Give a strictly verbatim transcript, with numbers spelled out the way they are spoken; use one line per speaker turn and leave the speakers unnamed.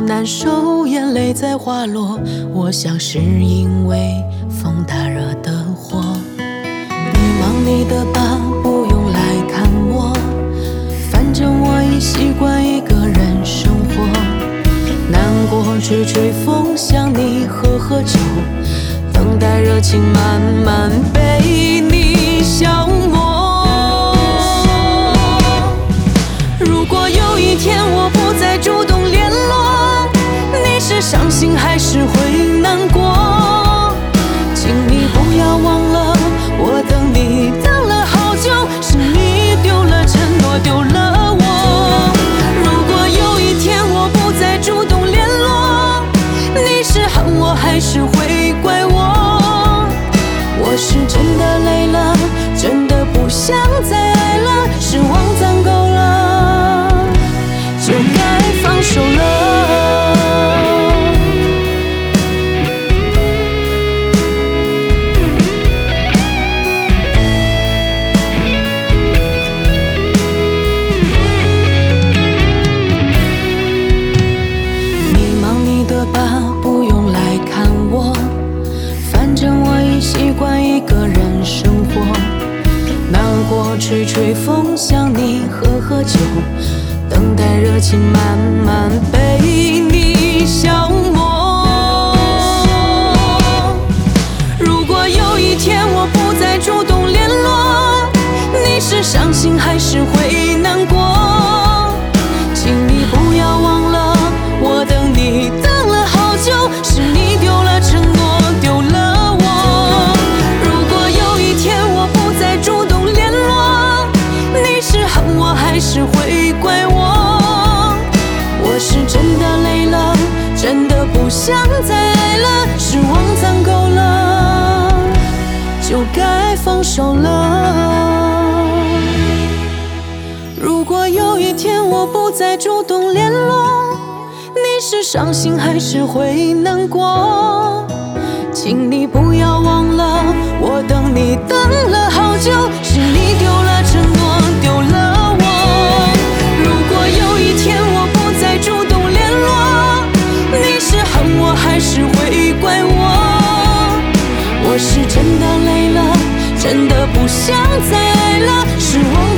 难受，眼泪在滑落，我想是因为风打惹的祸。你忙你的吧，不用来看我，反正我已习惯一个人生活。难过吹吹风，想你喝喝酒，等待热情慢慢被你消磨。如果有一天我不再主动联络，你是伤心还是会难过？请你不要忘了，我等你等了好久，是你丢了承诺，丢了我。如果有一天我不再主动联络，你是恨我还是会怪我？我是真的累了，真的不想再爱了，失望攒够了，就该放手了。你忙你的吧，不用来看我，反正我已习惯一个人生活。难过吹吹风，想你喝喝酒，等待热情慢慢被你消磨。如果有一天我不再主动联络，你是伤心还是会难过？请你不要忘了，我等你等了好久，是你丢了承诺，丢了我。如果有一天我不再主动联络，你是恨我还是会怪我？我是真的累了，真的不想再爱了，失望攒够了，就该放手了。如果有一天我不再主动联络，你是伤心还是会难过？请你不要忘了，我等你等了好久，是你丢了承诺，丢了我。如果有一天我不再主动联络，你是恨我还是会怪我？我是真的累了，真的不想再爱了，失望